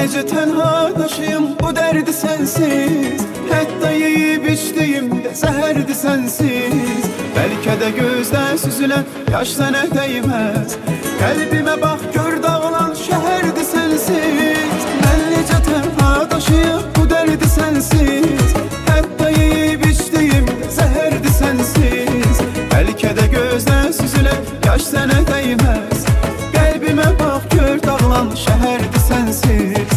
necə tənha daşıyım bu dərdi sənsiz. Hətta yeyib içdiyimdə zəhərdir sənsiz. Bəlkə də gözdən süzülən yaş sənə dəyməz. Qəlbimə bax gör dağılan şəhərdir sənsiz. Mən necə tənha daşıyım bu dərdi sənsiz. Hətta yeyib içdiyimdə zəhərdir sənsiz. Bəlkə də gözdən süzülən yaş sənə dəyməz. Qəlbimə bax gör dağılan şəhərdir sənsiz.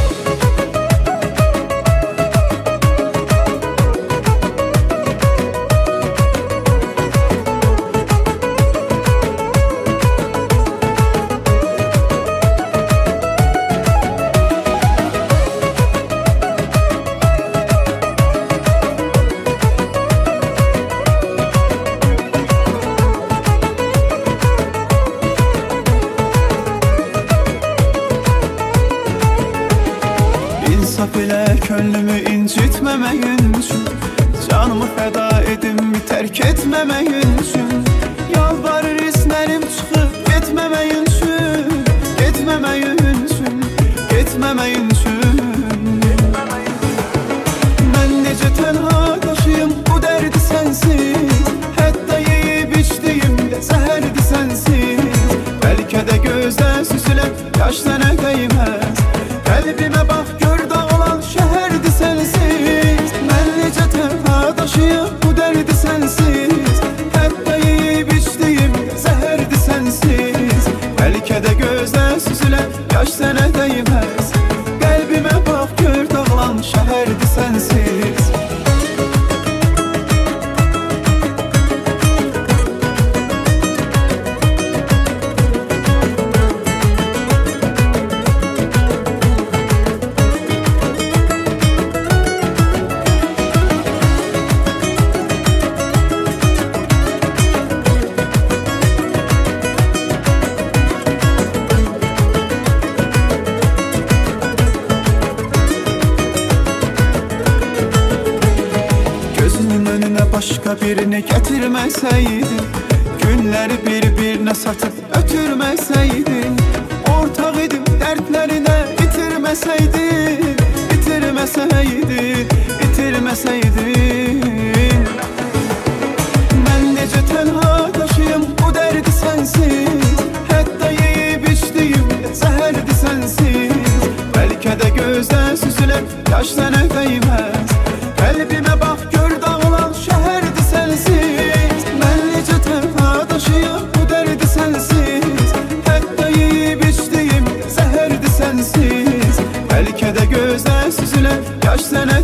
İnsaf elə könlümü incitməməyin üçün. Canımı fəda edim tərk etməməyin üçün. Yalvarır islərim çıxıb getməməyin üçün. Getməməyin üçün, getməməyin üçün. Mən necə tənha daşıyım bu dərdi sənsiz. Hətta yeyib içdiyimdə zəhərdir sənsiz. Bəlkə də gözdən süzülən yaş sənə dəyməz. Qəlbimə bax gör dağılan şəhərdir sənsiz. Mən necə tənha daşıyım bu dərdi sənsiz. Hətta yeyib içdiyimdə zəhərdir sənsiz. Bəlkə də gözdən süzülən yaş sənə dəyməz. Qəlbimə bax gör dağılan şəhərdir sənsiz. Başqa birini gətirməsəydin, günləri bir-birinə satıb ötürməsəydin, ortaq idim dərdlərinə itirməsəydin, itirməsəydin, itirməsəydin. Mən necə tənha daşıyım bu dərdi sənsiz. Hətta yeyib içdiyimdə zəhərdir sənsiz. Bəlkə də gözdən süzülən yaş sənə dəyməz. Qəlbimə bax gör dağılan şəhərdir sənsiz. Mən necə tənha daşıyım bu dərdi sənsiz. Hətta yeyib içdiyimdə zəhərdir sənsiz. Bəlkə də gözdən süzülən yaş sənə